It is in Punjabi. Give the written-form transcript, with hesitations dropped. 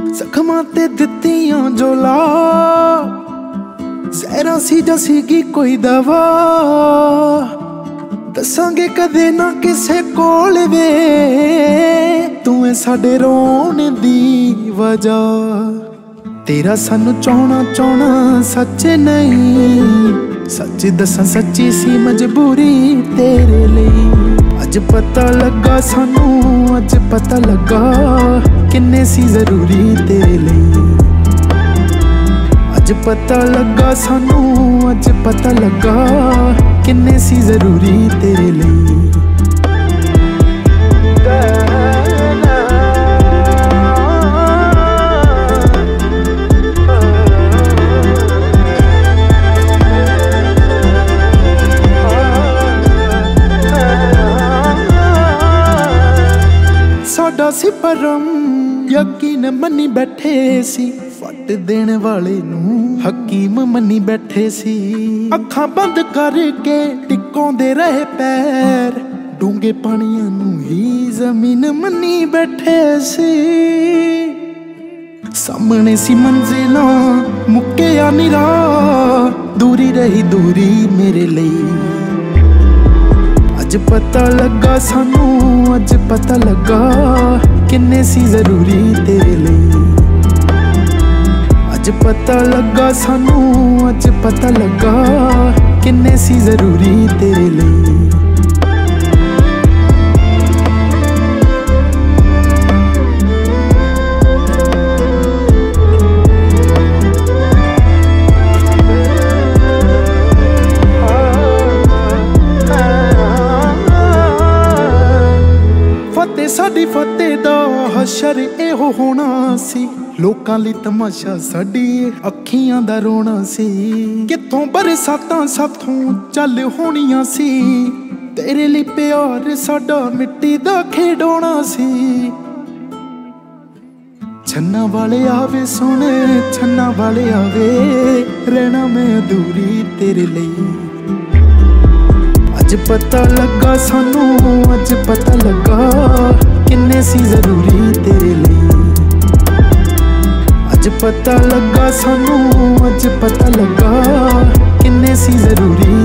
ਜ਼ਖਮਾਂ ਤੇ ਦਿੱਤੀਆਂ ਜੋ ਲਾ, ਜ਼ਹਿਰਾਂ ਸੀ ਜਾਂ ਸੀਗੀ ਕੋਈ ਦਵਾ। ਦੱਸਾਂਗੇ ਕਦੇ ਨਾ ਕਿਸੇ ਕੋਲ ਵੇ, ਤੂੰ ਏ ਸਾਡੇ ਰੋਣ ਦੀ ਵਜ੍ਹਾ। ਤੇਰਾ ਸਾਨੂੰ ਚਾਹੁਣਾ ਸੱਚ ਨਹੀਂ, ਸੱਚ ਦੱਸਾਂ ਸੱਚੀ ਸੀ ਮਜਬੂਰੀ ਤੇਰੇ ਲਈ। ਅੱਜ ਪਤਾ ਲੱਗਾ ਸਾਨੂੰ, ਅੱਜ ਪਤਾ ਲੱਗਾ ਕਿੰਨੇ ਸੀ ਜ਼ਰੂਰੀ ਤੇਰੇ ਲਈ। ਅੱਜ ਪਤਾ ਲੱਗਾ ਸਾਨੂੰ, ਅੱਜ ਪਤਾ ਲੱਗਾ ਕਿੰਨੇ ਸੀ ਜ਼ਰੂਰੀ ਤੇਰੇ ਲਈ। ਸਾਡਾ ਸੀ ਭਰਮ ਯਕੀਨ ਮੰਨੀ ਬੈਠੇ ਸੀ, ਫੱਟ ਦੇਣ ਵਾਲੇ ਨੂੰ ਹਕੀਮ ਮੰਨੀ ਬੈਠੇ ਸੀ। ਅੱਖਾਂ ਬੰਦ ਕਰਕੇ ਟਿਕਾਉਂਦੇ ਰਹੇ ਪੈਰ, ਡੂੰਘੇ ਪਾਣੀਆਂ ਨੂੰ ਹੀ ਜ਼ਮੀਨ ਮੰਨੀ ਬੈਠੇ ਸੀ। ਸਾਹਮਣੇ ਸੀ ਮੰਜ਼ਿਲਾਂ ਮੁੱਕਿਆ ਨੀ ਰਾਹ, ਦੂਰੀ ਰਹੀ ਦੂਰੀ ਮੇਰੇ ਲਈ। ਅੱਜ ਪਤਾ ਲੱਗਾ ਸਾਨੂੰ, ਅੱਜ ਪਤਾ ਲੱਗਾ ਕਿੰਨੇ ਸੀ ਜ਼ਰੂਰੀ ਤੇਰੇ ਲਈ। ਅੱਜ ਪਤਾ ਲੱਗਾ ਸਾਨੂੰ, ਅੱਜ ਪਤਾ ਲੱਗਾ ਕਿੰਨੇ ਸੀ ਜ਼ਰੂਰੀ ਤੇਰੇ ਲਈ। ਸਾਡੀ ਫਤਿਹ ਦਾ ਹਸ਼ਰ ਇਹੋ ਹੋਣਾ ਸੀ, ਲੋਕਾਂ ਲਈ ਤਮਾਸ਼ਾ ਸਾਡੀ ਅੱਖੀਆਂ ਦਾ ਰੋਣਾ ਸੀ। ਕਿੱਥੋਂ ਬਰਸਾਤਾਂ ਸਾਥੋਂ ਚੱਲ ਹੋਣੀਆਂ ਸੀ, ਤੇਰੇ ਲਈ ਪਿਆਰ ਸਾਡਾ ਮਿੱਟੀ ਦਾ ਖੇਡੋਣਾ ਸੀ। ਛੰਨਾ ਵਾਲੇ ਆਵੇ ਸੁਣ, ਛੰਨਾ ਵਾਲੇ ਆਵੇ, ਰਹਿਣਾ ਮੈਂ ਅਧੂਰੀ ਤੇਰੇ ਲਈ। ਅੱਜ ਪਤਾ ਲੱਗਾ ਸਾਨੂੰ, ਅੱਜ ਪਤਾ ਲੱਗਾ ਕਿੰਨੇ ਸੀ ਜ਼ਰੂਰੀ ਤੇਰੇ ਲਈ। ਅੱਜ ਪਤਾ ਲੱਗਾ ਸਾਨੂੰ, ਅੱਜ ਪਤਾ ਲੱਗਾ ਕਿੰਨੇ ਸੀ ਜ਼ਰੂਰੀ